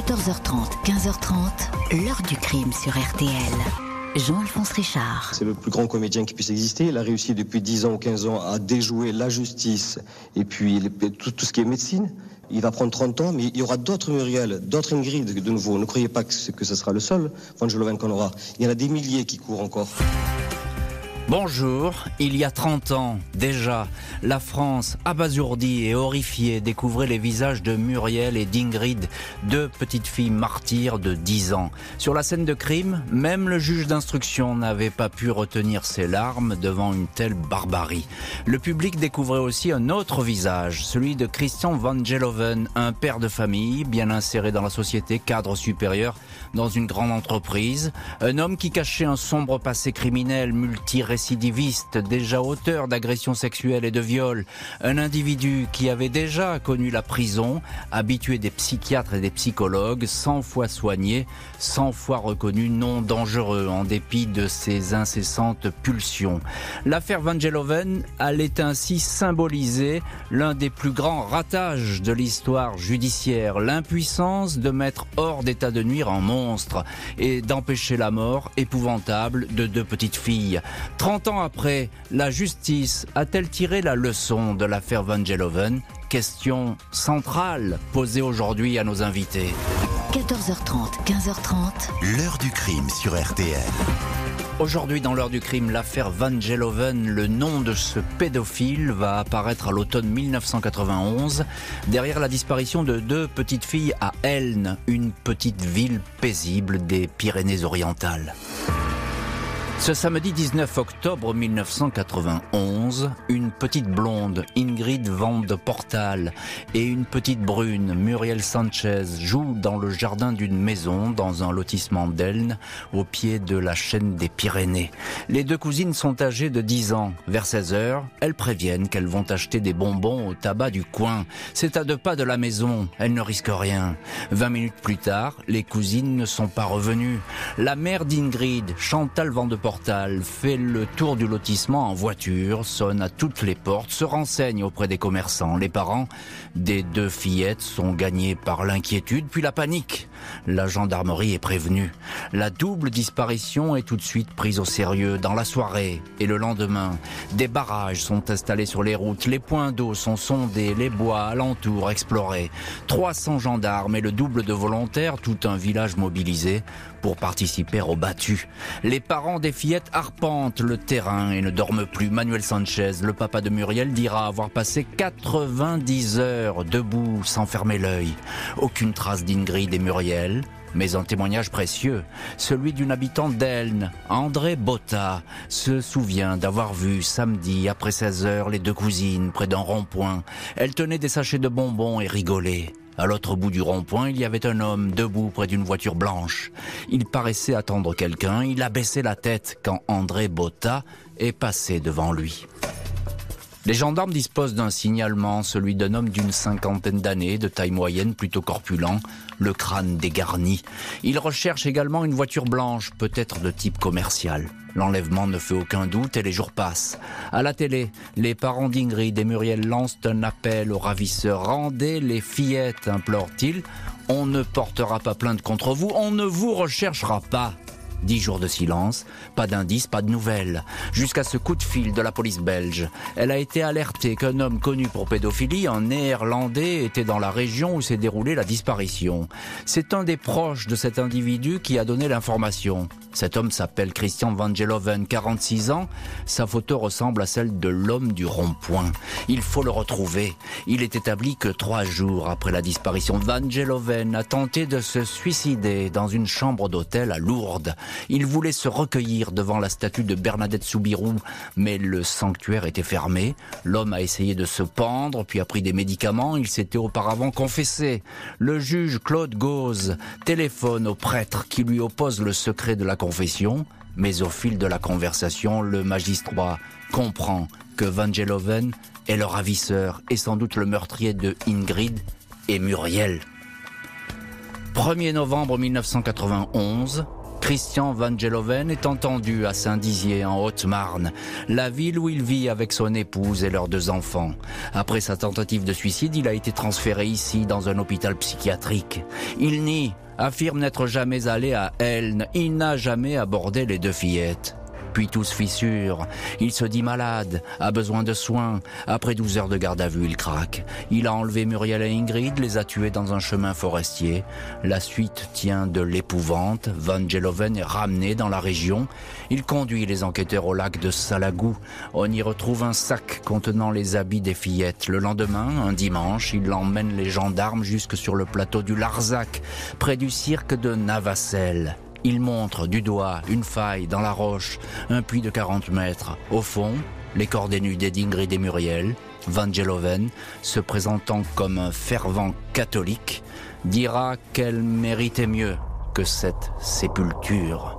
14h30, 15h30, l'heure du crime sur RTL. Jean-Alphonse Richard. C'est le plus grand comédien qui puisse exister. Il a réussi depuis 10 ans ou 15 ans à déjouer la justice et puis tout ce qui est médecine. Il va prendre 30 ans, mais il y aura d'autres Muriel, d'autres Ingrid de nouveau. Ne croyez pas que ce sera le seul Vangeloven qu'on aura. Il y en a des milliers qui courent encore. Bonjour, il y a 30 ans, déjà, la France, abasourdie et horrifiée, découvrait les visages de Muriel et d'Ingrid, deux petites filles martyres de 10 ans. Sur la scène de crime, même le juge d'instruction n'avait pas pu retenir ses larmes devant une telle barbarie. Le public découvrait aussi un autre visage, celui de Christian Vangeloven, un père de famille, bien inséré dans la société, cadre supérieur dans une grande entreprise, un homme qui cachait un sombre passé criminel multirécidiviste, déjà auteur d'agressions sexuelles et de viols, un individu qui avait déjà connu la prison, habitué des psychiatres et des psychologues, 100 fois soigné, 100 fois reconnu non dangereux en dépit de ses incessantes pulsions. L'affaire Vangeloven allait ainsi symboliser l'un des plus grands ratages de l'histoire judiciaire, l'impuissance de mettre hors d'état de nuire un monstre et d'empêcher la mort épouvantable de deux petites filles. 30 ans après, la justice a-t-elle tiré la leçon de l'affaire Vangeloven ? Question centrale posée aujourd'hui à nos invités. 14h30, 15h30. L'heure du crime sur RTL. Aujourd'hui, dans l'heure du crime, l'affaire Vangeloven, le nom de ce pédophile va apparaître à l'automne 1991, derrière la disparition de deux petites filles à Elne, une petite ville paisible des Pyrénées-Orientales. Ce samedi 19 octobre 1991, une petite blonde, Ingrid Van de Portal, et une petite brune, Muriel Sanchez, jouent dans le jardin d'une maison dans un lotissement d'Elne, au pied de la chaîne des Pyrénées. Les deux cousines sont âgées de 10 ans. Vers 16h, elles préviennent qu'elles vont acheter des bonbons au tabac du coin. C'est à 2 pas de la maison, elles ne risquent rien. 20 minutes plus tard, les cousines ne sont pas revenues. La mère d'Ingrid, Chantal Van de Portal, fait le tour du lotissement en voiture, sonne à toutes les portes, se renseigne auprès des commerçants. Les parents des deux fillettes sont gagnés par l'inquiétude, puis la panique. La gendarmerie est prévenue. La double disparition est tout de suite prise au sérieux. Dans la soirée et le lendemain, des barrages sont installés sur les routes, les points d'eau sont sondés, les bois alentours explorés. 300 gendarmes et le double de volontaires, tout un village mobilisé pour participer au battu. Les parents des fillettes arpentent le terrain et ne dorment plus. Manuel Sanchez, le papa de Muriel, dira avoir passé 90 heures debout sans fermer l'œil. Aucune trace d'Ingrid et Muriel, mais un témoignage précieux, celui d'une habitante d'Elne, André Botta, se souvient d'avoir vu samedi après 16 heures les deux cousines près d'un rond-point. Elles tenaient des sachets de bonbons et rigolaient. À l'autre bout du rond-point, il y avait un homme debout près d'une voiture blanche. Il paraissait attendre quelqu'un, il a baissé la tête quand André Botta est passé devant lui. Les gendarmes disposent d'un signalement, celui d'un homme d'une 50aine d'années, de taille moyenne, plutôt corpulent, le crâne dégarni. Ils recherchent également une voiture blanche, peut-être de type commercial. L'enlèvement ne fait aucun doute et les jours passent. À la télé, les parents d'Ingrid et Muriel lancent un appel aux ravisseurs. « Rendez les fillettes », implore-t-il. « On ne portera pas plainte contre vous, on ne vous recherchera pas ». 10 jours de silence, pas d'indices, pas de nouvelles. Jusqu'à ce coup de fil de la police belge. Elle a été alertée qu'un homme connu pour pédophilie, un néerlandais, était dans la région où s'est déroulée la disparition. C'est un des proches de cet individu qui a donné l'information. Cet homme s'appelle Christian Vangeloven, 46 ans. Sa photo ressemble à celle de l'homme du rond-point. Il faut le retrouver. Il est établi que 3 jours après la disparition, Vangeloven a tenté de se suicider dans une chambre d'hôtel à Lourdes. Il voulait se recueillir devant la statue de Bernadette Soubirous, mais le sanctuaire était fermé. L'homme a essayé de se pendre, puis a pris des médicaments. Il s'était auparavant confessé. Le juge Claude Gauze téléphone au prêtre qui lui oppose le secret de la confession. Mais au fil de la conversation, le magistrat comprend que Vangeloven est le ravisseur et sans doute le meurtrier de Ingrid et Muriel. 1er novembre 1991... Christian Vangeloven est entendu à Saint-Dizier, en Haute-Marne, la ville où il vit avec son épouse et leurs 2 enfants. Après sa tentative de suicide, il a été transféré ici, dans un hôpital psychiatrique. Il nie, affirme n'être jamais allé à Elne. Il n'a jamais abordé les 2 fillettes. Puis tout se fissure. Il se dit malade, a besoin de soins. Après 12 heures de garde à vue, il craque. Il a enlevé Muriel et Ingrid, les a tués dans un chemin forestier. La suite tient de l'épouvante. Vangeloven est ramené dans la région. Il conduit les enquêteurs au lac de Salagou. On y retrouve un sac contenant les habits des fillettes. Le lendemain, un dimanche, il emmène les gendarmes jusque sur le plateau du Larzac, près du cirque de Navacelles. Il montre du doigt une faille dans la roche, un puits de 40 mètres. Au fond, les corps dénudés d'Ingrid et Muriel. Vangeloven, se présentant comme un fervent catholique, dira qu'elle méritait mieux que cette sépulture.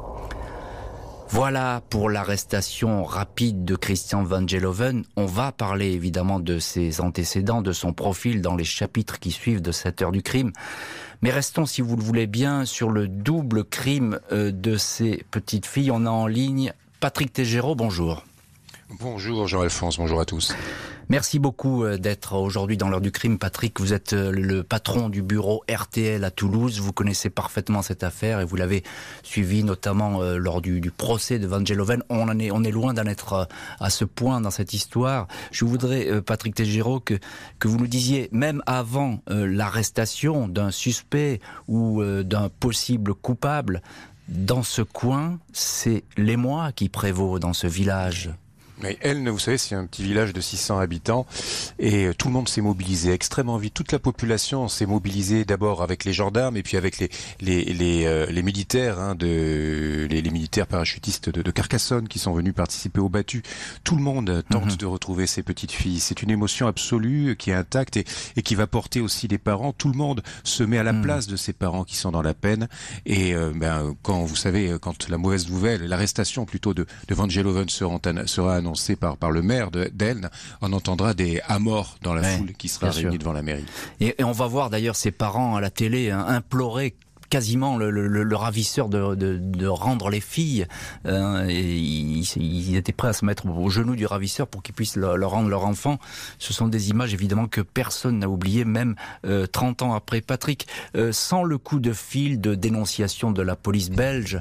Voilà pour l'arrestation rapide de Christian Vangeloven. On va parler évidemment de ses antécédents, de son profil dans les chapitres qui suivent de cette heure du crime. Mais restons, si vous le voulez bien, sur le double crime de ces petites filles. On a en ligne Patrick Tégéraud, bonjour. Bonjour Jean-Alphonse, bonjour à tous. Merci beaucoup d'être aujourd'hui dans l'heure du crime. Patrick, vous êtes le patron du bureau RTL à Toulouse. Vous connaissez parfaitement cette affaire et vous l'avez suivi notamment lors du procès de Vangeloven. On est loin d'en être à ce point dans cette histoire. Je voudrais, Patrick Tégéraud, que vous nous disiez, même avant l'arrestation d'un suspect ou d'un possible coupable, dans ce coin, c'est l'émoi qui prévaut dans ce village. Mais Elne, vous savez, c'est un petit village de 600 habitants et tout le monde s'est mobilisé extrêmement vite. Toute la population s'est mobilisée d'abord avec les gendarmes et puis avec les militaires, les militaires parachutistes de Carcassonne qui sont venus participer au battu. Tout le monde tente de retrouver ces petites filles. C'est une émotion absolue qui est intacte et qui va porter aussi les parents. Tout le monde se met à la place de ces parents qui sont dans la peine. Et quand vous savez, quand la mauvaise nouvelle, l'arrestation plutôt de Vangeloven sera annoncé par le maire d'Elne, on entendra des « à mort » dans la foule qui sera réunie devant la mairie. Et on va voir d'ailleurs ses parents à la télé implorer quasiment le ravisseur de rendre les filles. Et ils étaient prêts à se mettre au genou du ravisseur pour qu'il puisse leur rendre leur enfant. Ce sont des images évidemment que personne n'a oubliées, même 30 ans après. Patrick, sans le coup de fil de dénonciation de la police belge,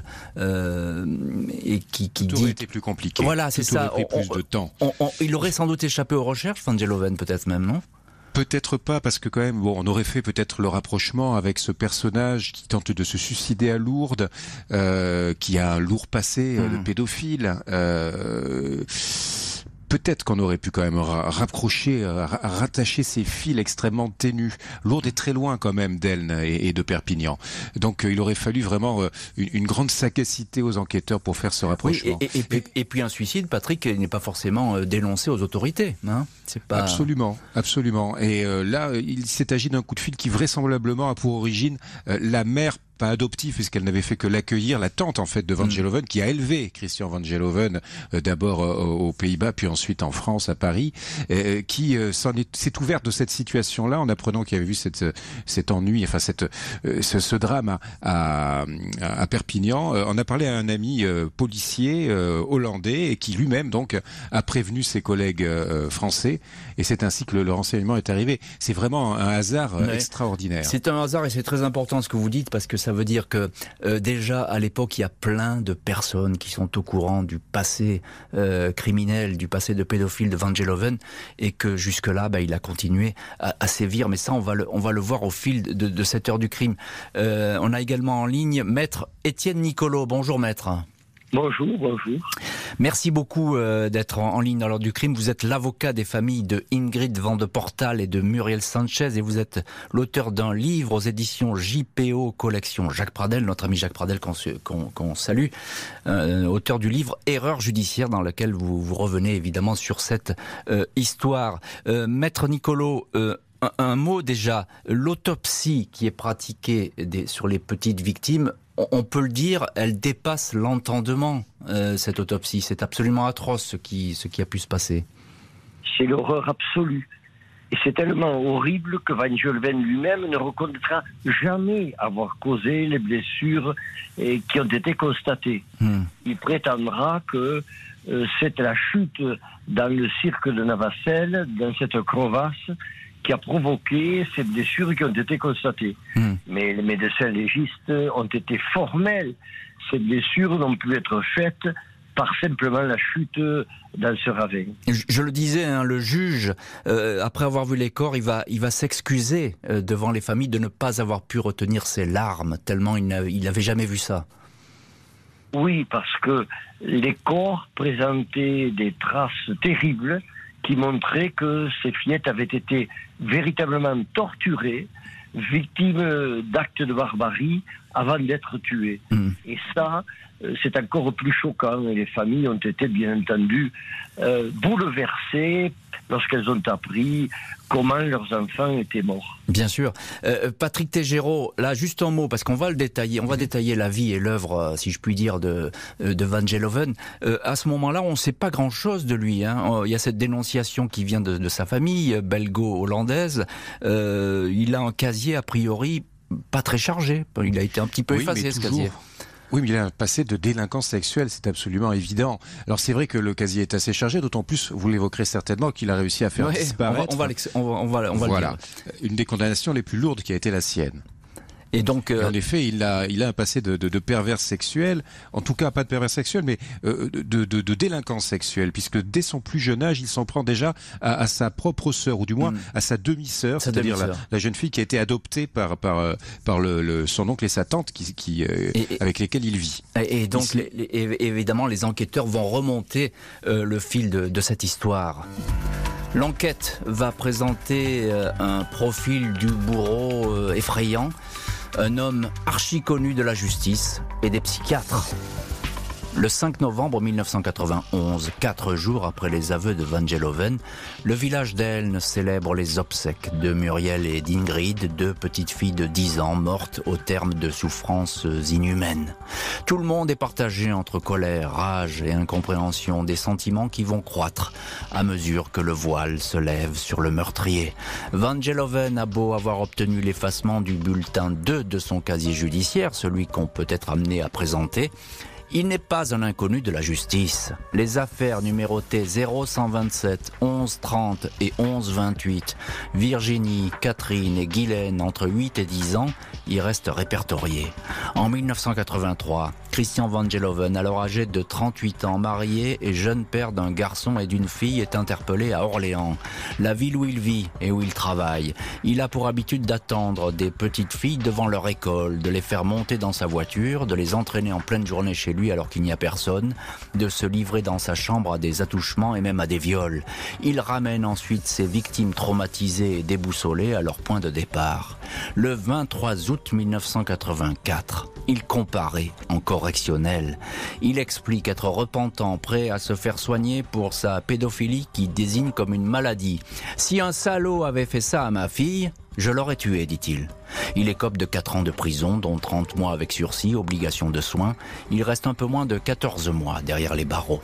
et qui tout dit... aurait été plus compliqué. Voilà, c'est ça. Aurait pris plus de temps. Il aurait sans doute échappé aux recherches, Vangeloven peut-être même, non ? Peut-être pas, parce que quand même, on aurait fait peut-être le rapprochement avec ce personnage qui tente de se suicider à Lourdes, qui a un lourd passé de pédophile. Peut-être qu'on aurait pu quand même rattacher ces fils extrêmement ténus. Lourdes est très loin quand même d'Elne et de Perpignan. Donc il aurait fallu vraiment une grande sagacité aux enquêteurs pour faire ce rapprochement. Oui, et puis un suicide, Patrick, n'est pas forcément dénoncé aux autorités. Hein, c'est pas... Absolument, absolument. Et là, il s'est agi d'un coup de fil qui vraisemblablement a pour origine la mère, pas adoptive puisqu'elle n'avait fait que l'accueillir, la tante en fait de Vangeloven qui a élevé Christian Vangeloven d'abord aux Pays-Bas puis ensuite en France à Paris, qui s'est ouverte de cette situation-là en apprenant qu'il y avait eu cet ennui, enfin ce drame à Perpignan. On a parlé à un ami policier hollandais et qui lui-même donc a prévenu ses collègues français et c'est ainsi que le renseignement est arrivé. C'est vraiment un hasard extraordinaire. C'est un hasard et c'est très important ce que vous dites parce que ça veut dire que déjà à l'époque il y a plein de personnes qui sont au courant du passé criminel, du passé de pédophile de Vangeloven et que jusque-là il a continué à sévir. Mais ça on va le voir au fil de cette heure du crime. On a également en ligne Maître Étienne Nicolo. Bonjour Maître. Bonjour. Merci beaucoup d'être en ligne dans l'heure du crime. Vous êtes l'avocat des familles de Ingrid Van de Portal et de Muriel Sanchez et vous êtes l'auteur d'un livre aux éditions JPO Collection. Jacques Pradel, notre ami Jacques Pradel qu'on salue, auteur du livre Erreur judiciaire dans lequel vous revenez évidemment sur cette histoire. Maître Nicolo, un mot déjà, l'autopsie qui est pratiquée sur les petites victimes, on peut le dire, elle dépasse l'entendement, cette autopsie. C'est absolument atroce ce qui a pu se passer. C'est l'horreur absolue. Et c'est tellement horrible que Van Geloven lui-même ne reconnaîtra jamais avoir causé les blessures qui ont été constatées. Il prétendra que c'est la chute dans le cirque de Navacelles, dans cette crevasse, qui a provoqué ces blessures qui ont été constatées. Mais les médecins légistes ont été formels. Ces blessures n'ont pu être faites par simplement la chute dans ce ravin. Je le disais, le juge, après avoir vu les corps, il va s'excuser devant les familles de ne pas avoir pu retenir ses larmes, tellement il n'avait jamais vu ça. Oui, parce que les corps présentaient des traces terribles qui montraient que ces fillettes avaient été véritablement torturées, victimes d'actes de barbarie avant d'être tuées. Et ça, c'est encore plus choquant. Et les familles ont été, bien entendu, bouleversées lorsqu'elles ont appris comment leurs enfants étaient morts. Bien sûr. Patrick Tegero, là, juste un mot, parce qu'on va le détailler. On va détailler la vie et l'œuvre, si je puis dire, de Van Geloven. À ce moment-là, on ne sait pas grand-chose de lui. Il y a cette dénonciation qui vient de sa famille, belgo-hollandaise. Il a un casier, a priori, pas très chargé. Il a été un petit peu effacé, ce casier. Oui, mais il a un passé de délinquance sexuelle, c'est absolument évident. Alors c'est vrai que le casier est assez chargé, d'autant plus, vous l'évoquerez certainement, qu'il a réussi à faire disparaître. On va le dire. Une des condamnations les plus lourdes qui a été la sienne. Et donc, en effet, il a un passé de pervers sexuel, en tout cas pas de pervers sexuel, mais de délinquance sexuelle, puisque dès son plus jeune âge, il s'en prend déjà à sa propre sœur, ou du moins à sa demi-sœur, c'est-à-dire la jeune fille qui a été adoptée par son oncle et sa tante avec lesquels il vit. Et donc, évidemment, les enquêteurs vont remonter le fil de cette histoire. L'enquête va présenter un profil du bourreau effrayant, un homme archi connu de la justice et des psychiatres. Le 5 novembre 1991, 4 jours après les aveux de Van Geloven, le village d'Elne célèbre les obsèques de Muriel et d'Ingrid, 2 petites filles de 10 ans mortes au terme de souffrances inhumaines. Tout le monde est partagé entre colère, rage et incompréhension, des sentiments qui vont croître à mesure que le voile se lève sur le meurtrier. Van Geloven a beau avoir obtenu l'effacement du bulletin 2 de son casier judiciaire, celui qu'on peut être amené à présenter, il n'est pas un inconnu de la justice. Les affaires numérotées 0127, 1130 et 1128, Virginie, Catherine et Guylaine entre 8 et 10 ans, y restent répertoriées. En 1983, Christian Van Geloven, alors âgé de 38 ans, marié et jeune père d'un garçon et d'une fille, est interpellé à Orléans, la ville où il vit et où il travaille. Il a pour habitude d'attendre des petites filles devant leur école, de les faire monter dans sa voiture, de les entraîner en pleine journée chez lui alors qu'il n'y a personne, de se livrer dans sa chambre à des attouchements et même à des viols. Il ramène ensuite ses victimes traumatisées et déboussolées à leur point de départ. Le 23 août 1984, il comparaît en correctionnel. Il explique être repentant, prêt à se faire soigner pour sa pédophilie qui désigne comme une maladie. « Si un salaud avait fait ça à ma fille, je l'aurais tué », dit-il. Il écope de 4 ans de prison, dont 30 mois avec sursis, obligation de soins. Il reste un peu moins de 14 mois derrière les barreaux.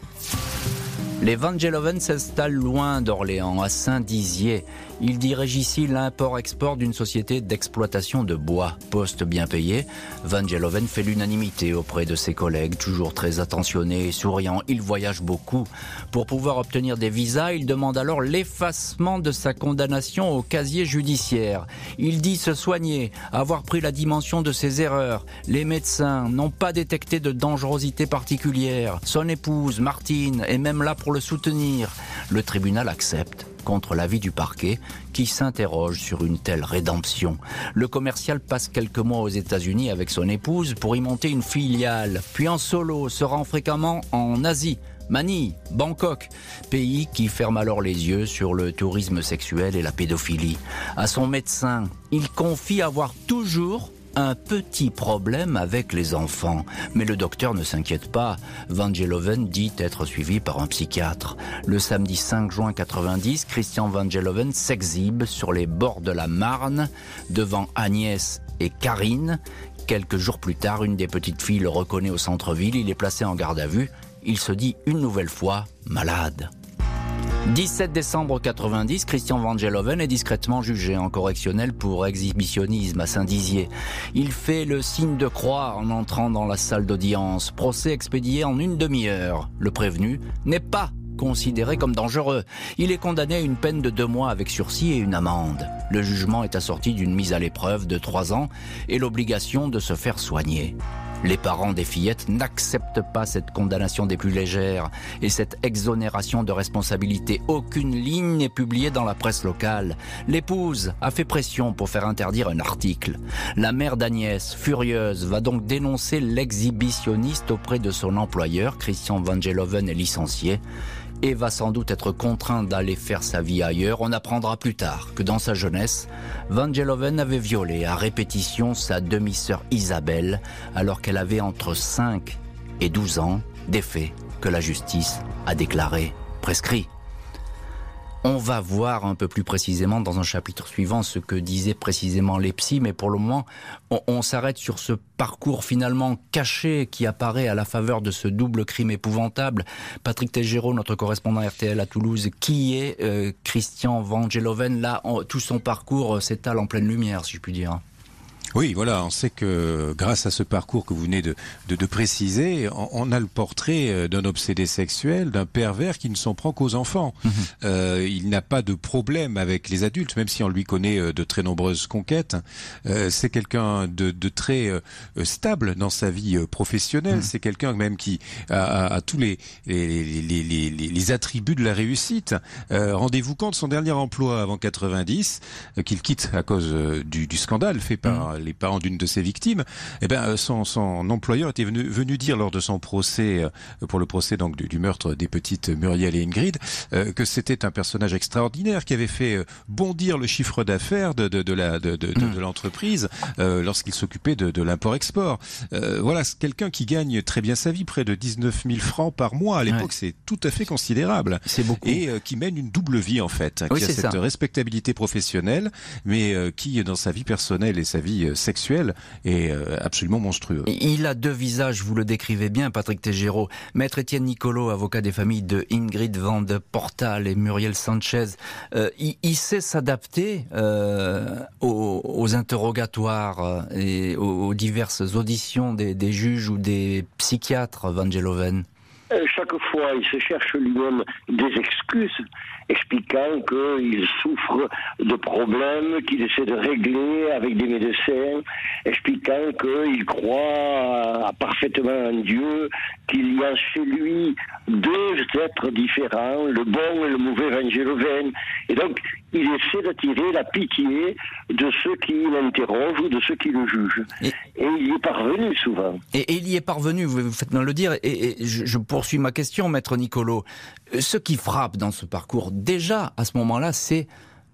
Les Van Geloven s'installent loin d'Orléans, à Saint-Dizier. Il dirige ici l'import-export d'une société d'exploitation de bois, poste bien payé. Van Geloven fait l'unanimité auprès de ses collègues, toujours très attentionné et souriant. Il voyage beaucoup. Pour pouvoir obtenir des visas, il demande alors l'effacement de sa condamnation au casier judiciaire. Il dit se soigner, avoir pris la dimension de ses erreurs. Les médecins n'ont pas détecté de dangerosité particulière. Son épouse, Martine, est même là pour le soutenir. Le tribunal accepte, contre l'avis du parquet, qui s'interroge sur une telle rédemption. Le commercial passe quelques mois aux États-Unis avec son épouse pour y monter une filiale, puis en solo, se rend fréquemment en Asie, Manille, Bangkok, pays qui ferme alors les yeux sur le tourisme sexuel et la pédophilie. À son médecin, il confie avoir toujours un petit problème avec les enfants. Mais le docteur ne s'inquiète pas. Van Geloven dit être suivi par un psychiatre. Le samedi 5 juin 90, Christian Van Geloven s'exhibe sur les bords de la Marne devant Agnès et Karine. Quelques jours plus tard, une des petites filles le reconnaît au centre-ville. Il est placé en garde à vue. Il se dit une nouvelle fois malade. 17 décembre 90, Christian Vangeloven est discrètement jugé en correctionnel pour exhibitionnisme à Saint-Dizier. Il fait le signe de croix en entrant dans la salle d'audience. Procès expédié en une demi-heure. Le prévenu n'est pas considéré comme dangereux. Il est condamné à une peine de 2 mois avec sursis et une amende. Le jugement est assorti d'une mise à l'épreuve de 3 ans et l'obligation de se faire soigner. Les parents des fillettes n'acceptent pas cette condamnation des plus légères et cette exonération de responsabilité. Aucune ligne n'est publiée dans la presse locale. L'épouse a fait pression pour faire interdire un article. La mère d'Agnès, furieuse, va donc dénoncer l'exhibitionniste auprès de son employeur. Christian Vangeloven est licencié et va sans doute être contraint d'aller faire sa vie ailleurs. On apprendra plus tard que dans sa jeunesse, Vangeloven avait violé à répétition sa demi-sœur Isabelle alors qu'elle avait entre 5 et 12 ans, des faits que la justice a déclarés prescrits. On va voir un peu plus précisément dans un chapitre suivant ce que disaient précisément les psys, mais pour le moment, on s'arrête sur ce parcours finalement caché qui apparaît à la faveur de ce double crime épouvantable. Patrick Tégéraud, notre correspondant RTL à Toulouse, qui est Christian Vangeloven? Là, tout son parcours s'étale en pleine lumière, si je puis dire. Oui, voilà, on sait que grâce à ce parcours que vous venez de préciser, on a le portrait d'un obsédé sexuel, d'un pervers qui ne s'en prend qu'aux enfants. Il n'a pas de problème avec les adultes, même si on lui connaît de très nombreuses conquêtes. C'est quelqu'un de très stable dans sa vie professionnelle. C'est quelqu'un même qui a tous les attributs de la réussite. Rendez-vous compte, son dernier emploi avant 90, qu'il quitte à cause du scandale fait par les parents d'une de ses victimes, son employeur était venu dire lors de son procès, pour le procès donc du meurtre des petites Muriel et Ingrid, que c'était un personnage extraordinaire qui avait fait bondir le chiffre d'affaires de l'entreprise lorsqu'il s'occupait de l'import-export. Voilà, c'est quelqu'un qui gagne très bien sa vie, près de 19 000 francs par mois. À l'époque, c'est tout à fait considérable. C'est beaucoup. Et qui mène une double vie en fait, qui a cette respectabilité professionnelle, mais qui dans sa vie personnelle et sa vie sexuelle est absolument monstrueux. Il a 2 visages, vous le décrivez bien, Patrick Tégéraud. Maître Étienne Nicolo, avocat des familles de Ingrid Van de Portal et Muriel Sanchez, il sait s'adapter aux interrogatoires et aux diverses auditions des juges ou des psychiatres, Vangeloven. Chaque fois, il se cherche lui-même des excuses, expliquant qu'il souffre de problèmes qu'il essaie de régler avec des médecins, expliquant qu'il croit parfaitement en Dieu, qu'il y a chez lui 2 êtres différents, le bon et le mauvais Vangeloven. Et donc, il essaie d'attirer la pitié de ceux qui l'interrogent ou de ceux qui le jugent. Et il y est parvenu souvent. Et il y est parvenu, vous faites bien le dire, et je poursuis ma question, Maître Nicolo. Ce qui frappe dans ce parcours, déjà, à ce moment-là, c'est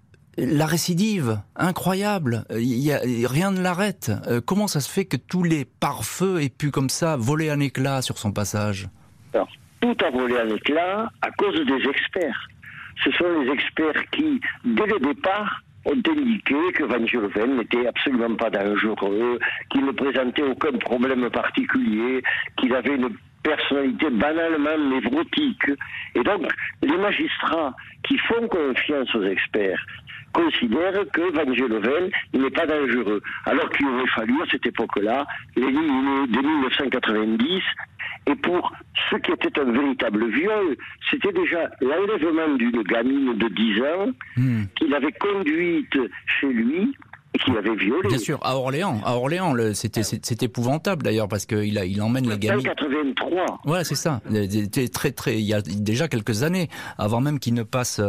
la récidive, incroyable. Rien ne l'arrête. Comment ça se fait que tous les pare-feux aient pu comme ça voler en éclats sur son passage? Alors, tout a volé en éclats à cause des experts. Ce sont les experts qui, dès le départ, ont indiqué que Vangeloven n'était absolument pas dangereux, qu'il ne présentait aucun problème particulier, qu'il avait une personnalité banalement névrotique. Et donc, les magistrats qui font confiance aux experts considèrent que Vangeloven n'est pas dangereux. Alors qu'il aurait fallu, à cette époque-là, l'éliminer dès 1990. Et pour ce qui était un véritable viol, c'était déjà l'enlèvement d'une gamine de 10 ans qu'il avait conduite chez lui et qu'il avait violée. Bien sûr, à Orléans, c'est épouvantable d'ailleurs parce qu'il emmène la gamine. En 1983. Ouais, c'est ça. Il y a déjà quelques années, avant même qu'il ne fasse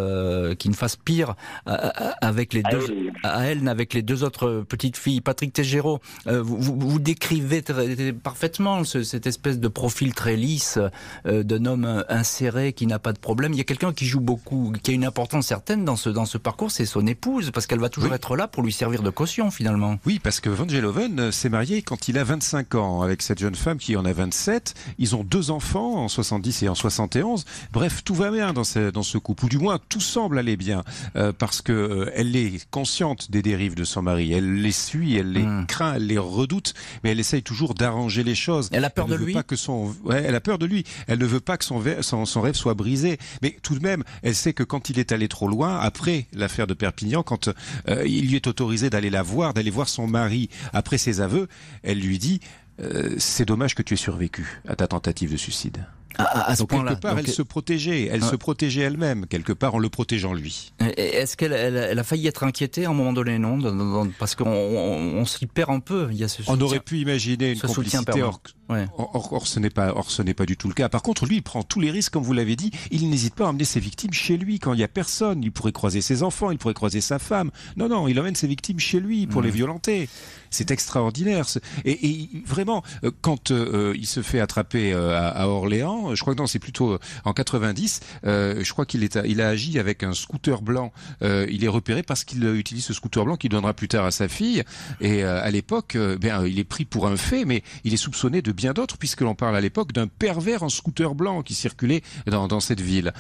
pire avec les avec les 2 autres petites filles. Patrick Tégéraud, vous décrivez parfaitement cette espèce de profil très lisse d'un homme inséré qui n'a pas de problème. Il y a quelqu'un qui joue beaucoup, qui a une importance certaine dans ce parcours, c'est son épouse, parce qu'elle va toujours être là pour lui servir de de caution finalement. Oui, parce que Van Geloven s'est marié quand il a 25 ans avec cette jeune femme qui en a 27. Ils ont 2 enfants en 70 et en 71. Bref, tout va bien dans ce couple, ou du moins tout semble aller bien, parce que elle est consciente des dérives de son mari. Elle les suit, elle les craint, elle les redoute, mais elle essaye toujours d'arranger les choses. Elle a peur de lui. Elle a peur de lui. Elle ne veut pas que son rêve soit brisé. Mais tout de même, elle sait que quand il est allé trop loin, après l'affaire de Perpignan, quand il lui est autorisé d'aller voir son mari après ses aveux, elle lui dit c'est dommage que tu aies survécu à ta tentative de suicide. À ce point-là. Quelque part, elle se protégeait. Elle se protégeait elle-même, quelque part, en le protégeant lui. Est-ce qu'elle a failli être inquiétée à un moment donné, non? Parce qu'on s'y perd un peu. Il y a ce soutien. On aurait pu imaginer une complicité, or ce n'est pas du tout le cas. Par contre, lui, il prend tous les risques, comme vous l'avez dit. Il n'hésite pas à emmener ses victimes chez lui quand il n'y a personne. Il pourrait croiser ses enfants, il pourrait croiser sa femme. Non, il emmène ses victimes chez lui pour les violenter. C'est extraordinaire. Et vraiment, quand il se fait attraper à Orléans, je crois que non, c'est plutôt en 90, je crois qu'il a agi avec un scooter blanc. Il est repéré parce qu'il utilise ce scooter blanc qu'il donnera plus tard à sa fille. Et à l'époque, il est pris pour un fait, mais il est soupçonné de bien d'autres, puisque l'on parle à l'époque d'un pervers en scooter blanc qui circulait dans cette ville.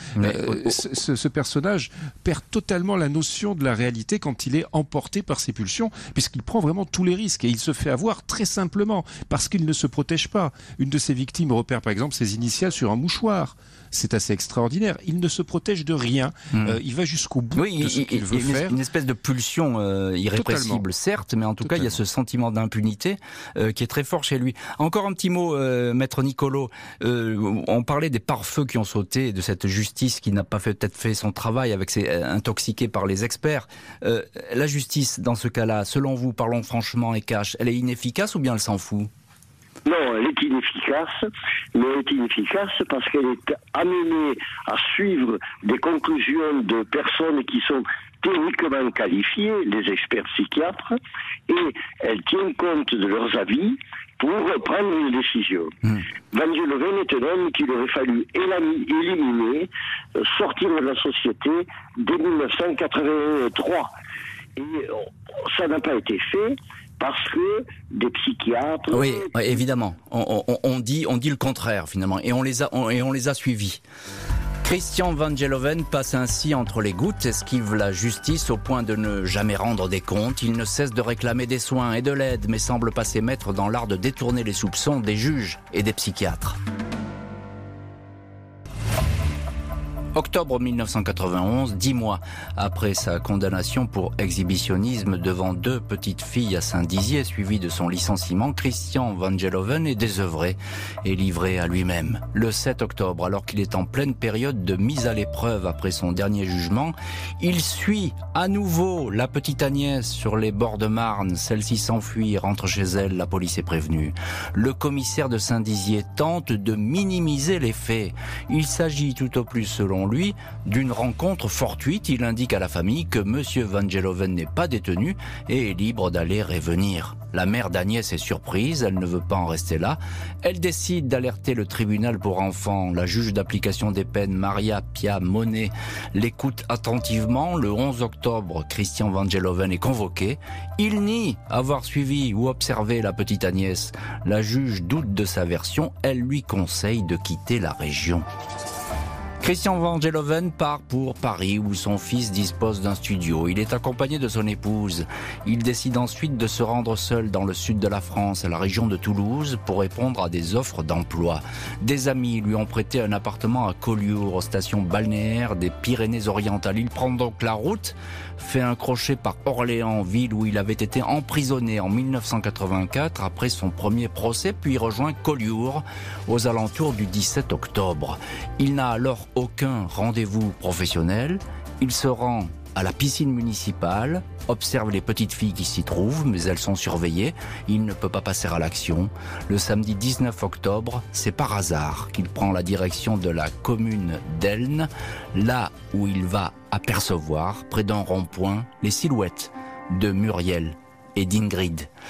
Ce personnage perd totalement la notion de la réalité quand il est emporté par ses pulsions, puisqu'il prend vraiment tous les risques et il se fait avoir très simplement parce qu'il ne se protège pas. Une de ses victimes repère par exemple ses initiales sur un mouchoir. C'est assez extraordinaire. Il ne se protège de rien. Il va jusqu'au bout de ce qu'il veut faire. Une espèce de pulsion irrépressible, totalement. Certes, mais en tout cas, il y a ce sentiment d'impunité qui est très fort chez lui. Encore un petit mot, Maître Nicolo. On parlait des pare-feux qui ont sauté, de cette justice qui n'a pas peut-être fait son travail, intoxiquée par les experts. La justice, dans ce cas-là, selon vous, parlons franchement et cash, elle est inefficace ou bien elle s'en fout ? Non, elle est inefficace, mais elle est inefficace parce qu'elle est amenée à suivre des conclusions de personnes qui sont théoriquement qualifiées, les experts psychiatres, et elle tient compte de leurs avis pour prendre une décision. Van Geloven est un homme qu'il aurait fallu éliminer, sortir de la société dès 1983. Et ça n'a pas été fait. Parce que des psychiatres... Oui, évidemment. On dit le contraire, finalement. Et on les a suivis. Christian Van Geloven passe ainsi entre les gouttes, esquive la justice au point de ne jamais rendre des comptes. Il ne cesse de réclamer des soins et de l'aide, mais semble passer maître dans l'art de détourner les soupçons des juges et des psychiatres. Octobre 1991, 10 mois après sa condamnation pour exhibitionnisme devant 2 petites filles à Saint-Dizier, suivi de son licenciement, Christian Van Geloven est désœuvré et livré à lui-même. Le 7 octobre, alors qu'il est en pleine période de mise à l'épreuve après son dernier jugement, il suit à nouveau la petite Agnès sur les bords de Marne. Celle-ci s'enfuit, rentre chez elle, la police est prévenue. Le commissaire de Saint-Dizier tente de minimiser les faits. Il s'agit tout au plus, selon lui, d'une rencontre fortuite. Il indique à la famille que M. Van Geloven n'est pas détenu et est libre d'aller et venir. La mère d'Agnès est surprise, elle ne veut pas en rester là. Elle décide d'alerter le tribunal pour enfants. La juge d'application des peines, Maria Pia Monet, l'écoute attentivement. Le 11 octobre, Christian Van Geloven est convoqué. Il nie avoir suivi ou observé la petite Agnès. La juge doute de sa version, elle lui conseille de quitter la région. Christian Van Geloven part pour Paris où son fils dispose d'un studio. Il est accompagné de son épouse. Il décide ensuite de se rendre seul dans le sud de la France, à la région de Toulouse, pour répondre à des offres d'emploi. Des amis lui ont prêté un appartement à Collioure, aux stations balnéaires des Pyrénées-Orientales. Il prend donc la route, fait un crochet par Orléans, ville où il avait été emprisonné en 1984 après son premier procès, puis rejoint Collioure aux alentours du 17 octobre. Il n'a alors aucun rendez-vous professionnel. Il se rend à la piscine municipale, observe les petites filles qui s'y trouvent, mais elles sont surveillées. Il ne peut pas passer à l'action. Le samedi 19 octobre, c'est par hasard qu'il prend la direction de la commune d'Elne, là où il va apercevoir, près d'un rond-point, les silhouettes de Muriel et d'Ingrid.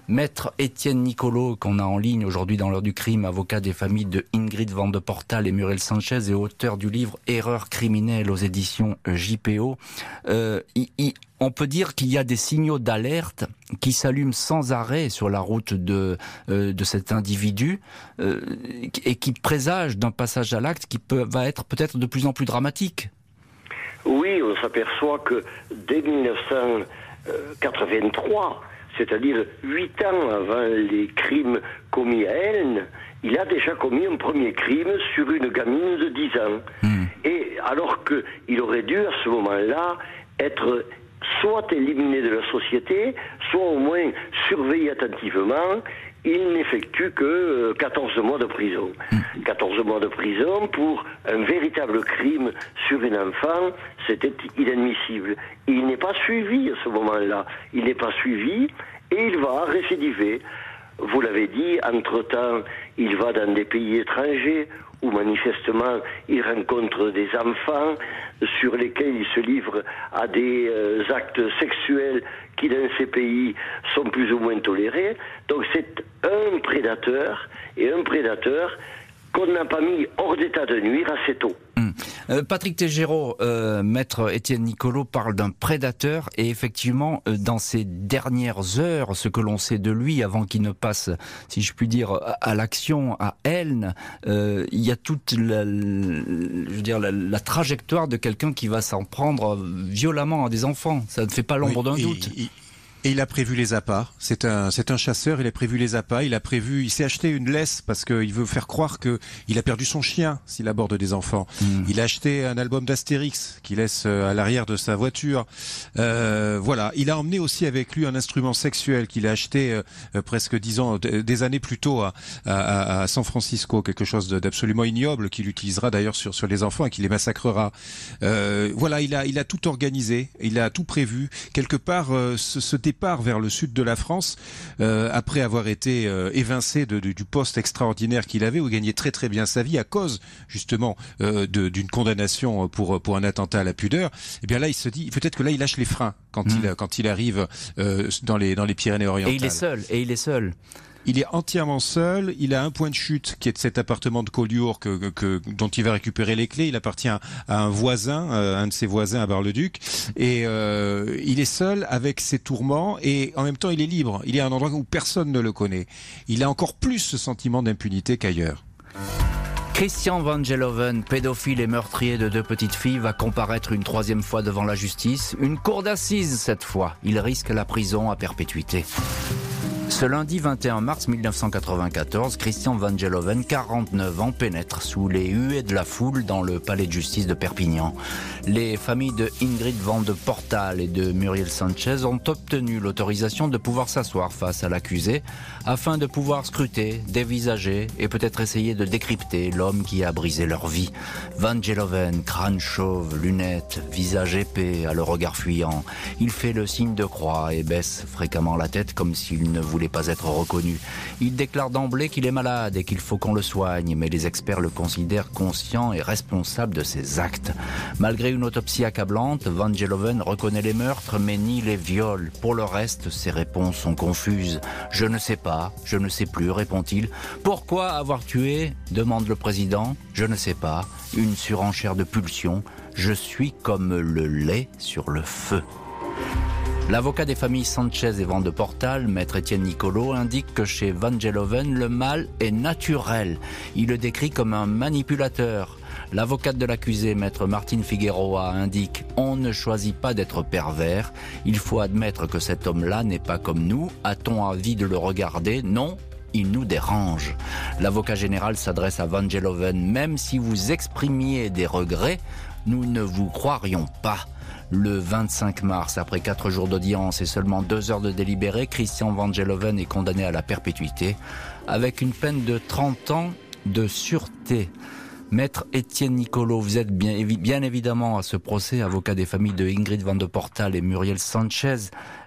Maître Étienne Nicolo, qu'on a en ligne aujourd'hui dans l'heure du crime, avocat des familles de Ingrid Van de Portal et Muriel Sanchez et auteur du livre Erreurs criminelles aux éditions JPO. On peut dire qu'il y a des signaux d'alerte qui s'allument sans arrêt sur la route de cet individu et qui présagent d'un passage à l'acte qui va être peut-être de plus en plus dramatique. Oui, on s'aperçoit que dès 1983, c'est-à-dire 8 ans avant les crimes commis à Elne, il a déjà commis un premier crime sur une gamine de 10 ans. Et alors qu'il aurait dû à ce moment-là être soit éliminé de la société, soit au moins surveillé attentivement, il n'effectue que 14 mois de prison. 14 mois de prison pour un véritable crime sur une enfant, c'était inadmissible. Il n'est pas suivi à ce moment-là. Il n'est pas suivi et il va récidiver. Vous l'avez dit, entre-temps, il va dans des pays étrangers où manifestement il rencontre des enfants sur lesquels il se livre à des actes sexuels qui dans ces pays sont plus ou moins tolérés. Donc c'est un prédateur, et un prédateur qu'on n'a pas mis hors d'état de nuire assez tôt. Patrick Tegero, maître Étienne Nicolo parle d'un prédateur et effectivement dans ces dernières heures, ce que l'on sait de lui avant qu'il ne passe, si je puis dire, à l'action à Elne, il y a toute la trajectoire de quelqu'un qui va s'en prendre violemment à des enfants. Ça ne fait pas l'ombre d'un doute. Et il a prévu les appâts. C'est un chasseur. Il a prévu les appâts. Il s'est acheté une laisse parce qu'il veut faire croire que il a perdu son chien s'il aborde des enfants. Il a acheté un album d'Astérix qu'il laisse à l'arrière de sa voiture. Voilà. Il a emmené aussi avec lui un instrument sexuel qu'il a acheté presque 10 ans, des années plus tôt à San Francisco, quelque chose d'absolument ignoble qu'il utilisera d'ailleurs sur les enfants et qui les massacrera. Voilà. Il a tout organisé. Il a tout prévu. Quelque part, ce départ vers le sud de la France, après avoir été évincé du poste extraordinaire qu'il avait, où il gagnait très très bien sa vie à cause justement d'une condamnation pour un attentat à la pudeur. Et bien là, il se dit peut-être que là, il lâche les freins quand il arrive dans les Pyrénées-Orientales. Et il est seul. Il est entièrement seul. Il a un point de chute qui est de cet appartement de Collioure dont il va récupérer les clés. Il appartient à un voisin, un de ses voisins à Bar-le-Duc. Et il est seul avec ses tourments et en même temps il est libre. Il est à un endroit où personne ne le connaît. Il a encore plus ce sentiment d'impunité qu'ailleurs. Christian Van Geloven, pédophile et meurtrier de 2 petites filles, va comparaître une 3e fois devant la justice. Une cour d'assises cette fois. Il risque la prison à perpétuité. Ce lundi 21 mars 1994, Christian Van Geloven, 49 ans, pénètre sous les huées de la foule dans le palais de justice de Perpignan. Les familles de Ingrid Van de Portal et de Muriel Sanchez ont obtenu l'autorisation de pouvoir s'asseoir face à l'accusé afin de pouvoir scruter, dévisager et peut-être essayer de décrypter l'homme qui a brisé leur vie. Van Geloven, crâne chauve, lunettes, visage épais, à le regard fuyant. Il fait le signe de croix et baisse fréquemment la tête comme s'il ne voulait pas être reconnu. Il déclare d'emblée qu'il est malade et qu'il faut qu'on le soigne, mais les experts le considèrent conscient et responsable de ses actes. Malgré une autopsie accablante, Van Geloven reconnaît les meurtres mais nie les viols. Pour le reste, ses réponses sont confuses. Je ne sais pas, je ne sais plus, répond-il. Pourquoi avoir tué ? Demande le président. Je ne sais pas. Une surenchère de pulsions. Je suis comme le lait sur le feu. L'avocat des familles Sanchez et Van de Portal, maître Étienne Nicolo, indique que chez Van Geloven, le mal est naturel. Il le décrit comme un manipulateur. L'avocate de l'accusé, maître Martine Figueroa, indique « On ne choisit pas d'être pervers. Il faut admettre que cet homme-là n'est pas comme nous. A-t-on envie de le regarder ? Non. Il nous dérange. » L'avocat général s'adresse à Van Geloven. « Même si vous exprimiez des regrets, nous ne vous croirions pas. » Le 25 mars, après 4 jours d'audience et seulement 2 heures de délibéré, Christian Van Geloven est condamné à la perpétuité avec une peine de 30 ans de sûreté. Maître Étienne Nicolo, vous êtes bien évidemment à ce procès, avocat des familles de Ingrid Van de Portal et Muriel Sanchez.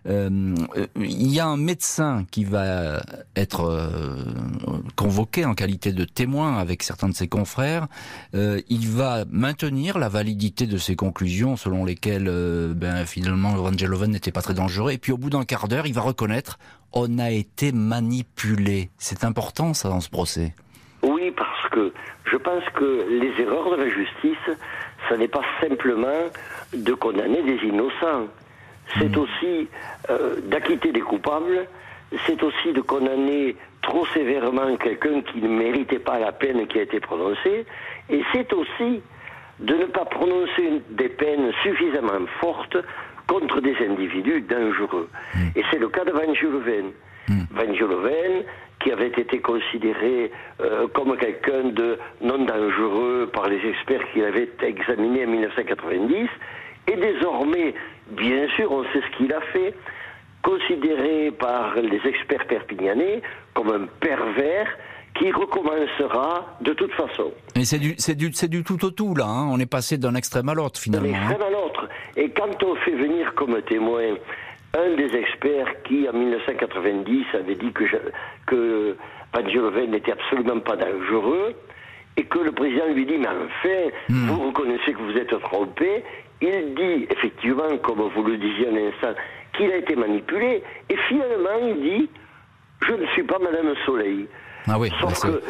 Il y a un médecin qui va être convoqué en qualité de témoin avec certains de ses confrères. Il va maintenir la validité de ses conclusions selon lesquelles finalement Van Geloven n'était pas très dangereux. Et puis au bout d'un quart d'heure, il va reconnaître on a été manipulé. C'est important ça dans ce procès. Oui, parce que je pense que les erreurs de la justice, ça n'est pas simplement de condamner des innocents. C'est aussi d'acquitter des coupables, c'est aussi de condamner trop sévèrement quelqu'un qui ne méritait pas la peine qui a été prononcée, et c'est aussi de ne pas prononcer des peines suffisamment fortes contre des individus dangereux. Et c'est le cas de Van Geloven. Van Geloven, qui avait été considéré comme quelqu'un de non dangereux par les experts qu'il avait examinés en 1990, et désormais, bien sûr, on sait ce qu'il a fait, considéré par les experts perpignanais comme un pervers qui recommencera de toute façon. Et c'est du tout au tout, là. Hein. On est passé d'un extrême à l'autre, finalement. D'un extrême à l'autre. Et quand on fait venir comme témoin un des experts qui, en 1990, avait dit que Van Geloven n'était absolument pas dangereux, et que le président lui dit, mais enfin, vous reconnaissez que vous êtes trompé, il dit, effectivement, comme vous le disiez un instant, qu'il a été manipulé, et finalement, il dit, je ne suis pas Madame Soleil. Ah oui, sauf que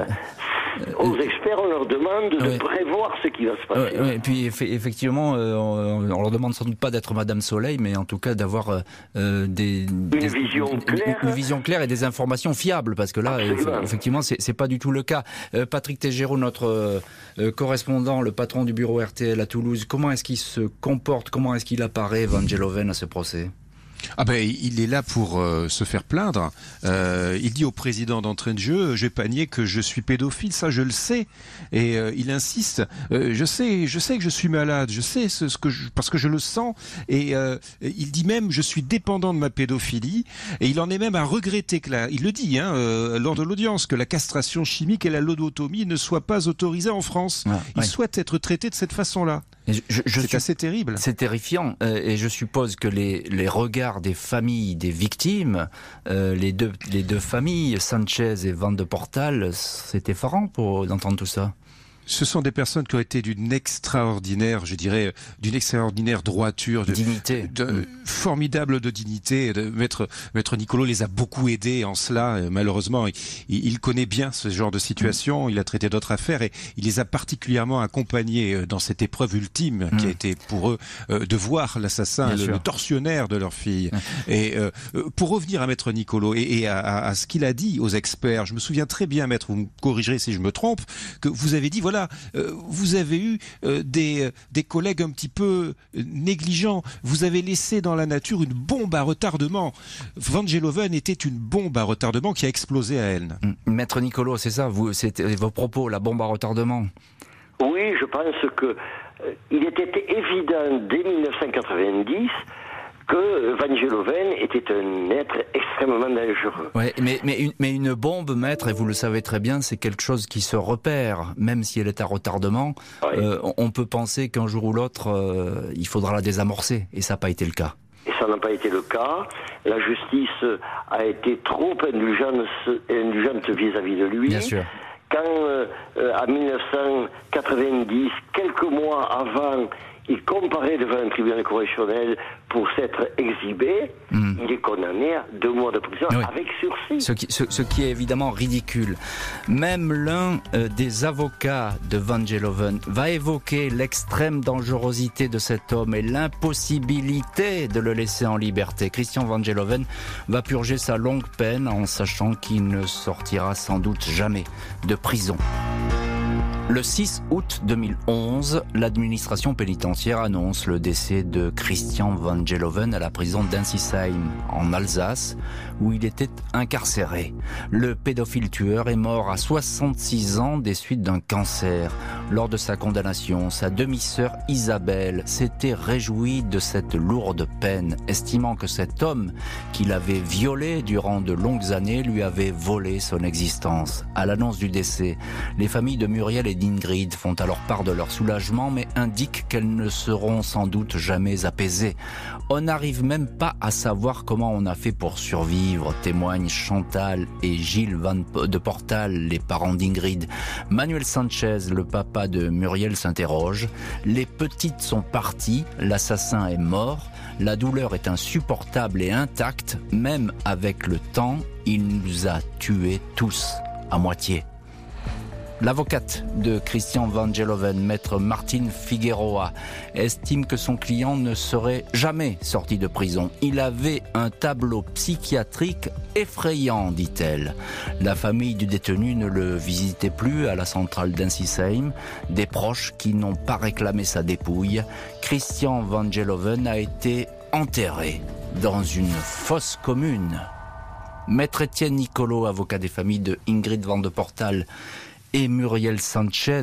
aux experts, on leur demande de prévoir ce qui va se passer. Et puis effectivement, on leur demande sans doute pas d'être Madame Soleil, mais en tout cas d'avoir une vision claire et des informations fiables, parce que là, effectivement, c'est pas du tout le cas. Patrick Tégéraud, notre correspondant, le patron du bureau RTL à Toulouse, comment est-ce qu'il se comporte, comment est-ce qu'il apparaît, Van Geloven, à ce procès ? Ah ben, il est là pour se faire plaindre. Il dit au président d'entrée de jeu, je vais pas nier que je suis pédophile, ça je le sais. Et il insiste, je sais que je suis malade, je sais parce que je le sens. Et il dit même, je suis dépendant de ma pédophilie. Et il en est même à regretter il le dit lors de l'audience, que la castration chimique et la lobotomie ne soient pas autorisées en France. Il souhaite être traité de cette façon-là. C'est assez terrible. C'est terrifiant. Et je suppose que les regards des familles des victimes, les deux familles, Sanchez et Van de Portal, c'est effarant d'entendre tout ça. Ce sont des personnes qui ont été d'une extraordinaire, je dirais, d'une extraordinaire droiture, dignité, formidable de dignité. Maître Nicolo les a beaucoup aidés en cela. Malheureusement, il connaît bien ce genre de situation. Il a traité d'autres affaires et il les a particulièrement accompagnés dans cette épreuve ultime qui a été pour eux de voir l'assassin, le tortionnaire de leur fille. Et pour revenir à Maître Nicolo et à ce qu'il a dit aux experts, je me souviens très bien, Maître, vous me corrigerez si je me trompe, que vous avez dit voilà, vous avez eu des collègues un petit peu négligents. Vous avez laissé dans la nature une bombe à retardement. Van Geloven était une bombe à retardement qui a explosé à Elne. Maître Nicolo, c'est ça, c'était vos propos, la bombe à retardement. Oui, je pense que il était évident dès 1990 que Van Geloven était un être extrêmement dangereux. Ouais, mais une bombe, maître, et vous le savez très bien, c'est quelque chose qui se repère, même si elle est à retardement. On peut penser qu'un jour ou l'autre, il faudra la désamorcer, et ça n'a pas été le cas. Et ça n'a pas été le cas. La justice a été trop indulgente vis-à-vis de lui. Bien sûr. Quand, en 1990, quelques mois avant, il comparait devant un tribunal correctionnel pour s'être exhibé, il est condamné à 2 mois de prison avec sursis. Ce qui est évidemment ridicule. Même l'un des avocats de Van Geloven va évoquer l'extrême dangerosité de cet homme et l'impossibilité de le laisser en liberté. Christian Van Geloven va purger sa longue peine en sachant qu'il ne sortira sans doute jamais de prison. Le 6 août 2011, l'administration pénitentiaire annonce le décès de Christian Van Geloven à la prison d'Ensisheim, en Alsace, où il était incarcéré. Le pédophile tueur est mort à 66 ans des suites d'un cancer. Lors de sa condamnation, sa demi-sœur Isabelle s'était réjouie de cette lourde peine, estimant que cet homme qui l'avait violée durant de longues années lui avait volé son existence. À l'annonce du décès, les familles de Muriel et d'Ingrid font alors part de leur soulagement, mais indiquent qu'elles ne seront sans doute jamais apaisées. On n'arrive même pas à savoir comment on a fait pour survivre, témoignent Chantal et Gilles Van de Portal, les parents d'Ingrid. Manuel Sanchez, le papa pas de Muriel s'interroge. Les petites sont parties, l'assassin est mort. La douleur est insupportable et intacte. Même avec le temps, il nous a tués tous, à moitié. L'avocate de Christian Vangeloven, maître Martine Figueroa, estime que son client ne serait jamais sorti de prison. Il avait un tableau psychiatrique effrayant, dit-elle. La famille du détenu ne le visitait plus à la centrale d'Insisheim. Des proches qui n'ont pas réclamé sa dépouille. Christian Vangeloven a été enterré dans une fosse commune. Maître Étienne Nicolo, avocat des familles de Ingrid Van de Portal et Muriel Sanchez,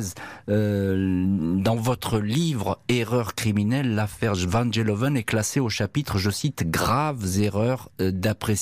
dans votre livre « Erreurs criminelles », l'affaire Vangeloven est classée au chapitre, je cite, « Graves erreurs d'appréciation ».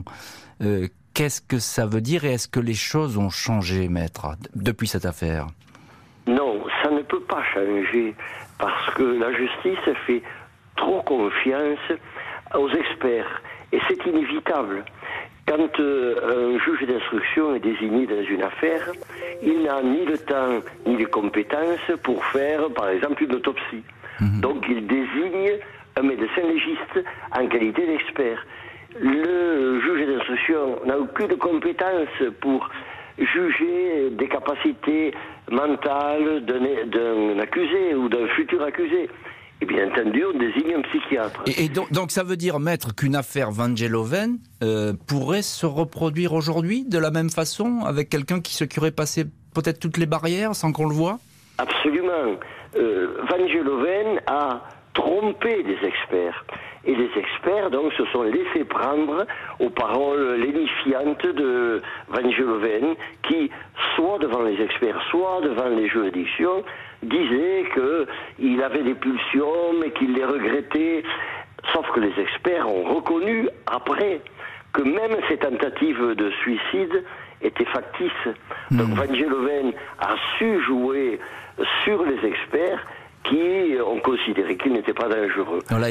Qu'est-ce que ça veut dire et est-ce que les choses ont changé, maître, depuis cette affaire ? Non, ça ne peut pas changer parce que la justice fait trop confiance aux experts et c'est inévitable. Quand un juge d'instruction est désigné dans une affaire, il n'a ni le temps ni les compétences pour faire, par exemple, une autopsie. Donc il désigne un médecin légiste en qualité d'expert. Le juge d'instruction n'a aucune compétence pour juger des capacités mentales d'un accusé ou d'un futur accusé. Et bien entendu, on désigne un psychiatre. Et donc ça veut dire, maître, qu'une affaire Vangeloven pourrait se reproduire aujourd'hui de la même façon, avec quelqu'un qui aurait passé peut-être toutes les barrières sans qu'on le voie ? Absolument. Vangeloven a trompé les experts. Et les experts, donc, se sont laissés prendre aux paroles lénifiantes de Vangeloven, qui, soit devant les experts, soit devant les juridictions, disait qu'il avait des pulsions, mais qu'il les regrettait. Sauf que les experts ont reconnu, après, que même ces tentatives de suicide étaient factices. Donc Vangeloven a su jouer sur les experts qui ont considéré qu'il n'était pas dangereux. Voilà,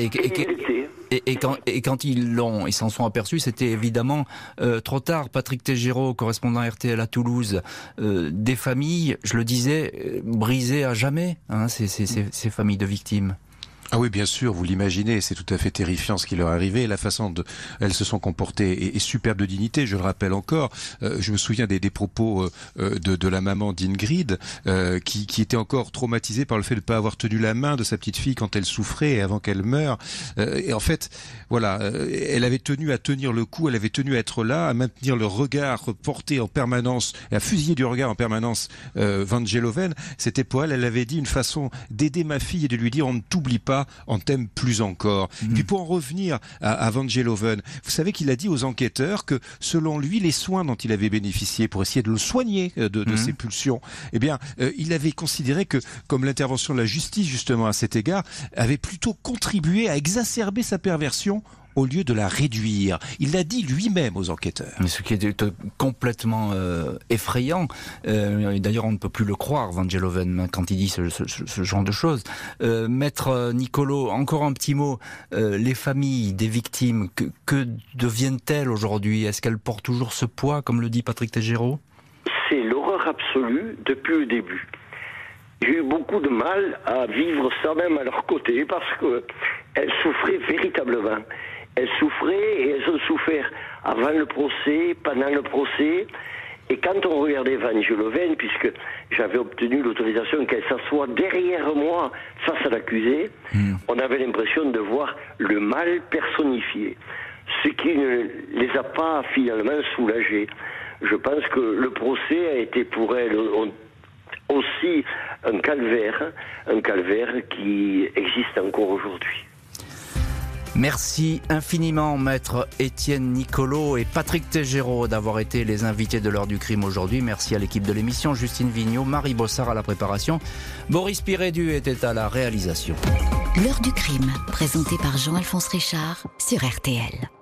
et quand ils s'en sont aperçus, c'était évidemment trop tard. Patrick Tégéraud, correspondant RTL à Toulouse, des familles, je le disais, brisées à jamais, hein, ces familles de victimes. Ah oui, bien sûr, vous l'imaginez, c'est tout à fait terrifiant ce qui leur est arrivé. La façon dont elles se sont comportées est superbe de dignité, je le rappelle encore. Je me souviens des propos de la maman d'Ingrid, qui était encore traumatisée par le fait de ne pas avoir tenu la main de sa petite fille quand elle souffrait et avant qu'elle meure. Et en fait, voilà, elle avait tenu à tenir le coup, elle avait tenu à être là, à maintenir le regard porté en permanence, à fusiller du regard en permanence Vangeloven. C'était pour elle avait dit une façon d'aider ma fille et de lui dire on ne t'oublie pas, on t'aime plus encore. Et puis pour en revenir à Vangeloven, vous savez qu'il a dit aux enquêteurs que selon lui, les soins dont il avait bénéficié pour essayer de le soigner de ses pulsions, eh bien, il avait considéré que, comme l'intervention de la justice justement à cet égard, avait plutôt contribué à exacerber sa perversion au lieu de la réduire. Il l'a dit lui-même aux enquêteurs. Mais ce qui est complètement effrayant, d'ailleurs on ne peut plus le croire, Vangeloven, quand il dit ce genre de choses. Maître Nicolo, encore un petit mot. Les familles des victimes, que deviennent-elles aujourd'hui ? Est-ce qu'elles portent toujours ce poids, comme le dit Patrick Tégéraud ? C'est l'horreur absolue depuis le début. J'ai eu beaucoup de mal à vivre ça même à leur côté parce qu'elles souffraient véritablement. Elles souffraient et elles ont souffert avant le procès, pendant le procès. Et quand on regardait Vangeloven, puisque j'avais obtenu l'autorisation qu'elle s'assoie derrière moi face à l'accusé, on avait l'impression de voir le mal personnifié. Ce qui ne les a pas finalement soulagées. Je pense que le procès a été pour elles aussi un calvaire qui existe encore aujourd'hui. Merci infiniment, maître Étienne Nicolo et Patrick Tégéraud d'avoir été les invités de l'heure du crime aujourd'hui. Merci à l'équipe de l'émission, Justine Vignot, Marie Bossard à la préparation, Boris Pirédu était à la réalisation. L'heure du crime, présenté par Jean-Alphonse Richard sur RTL.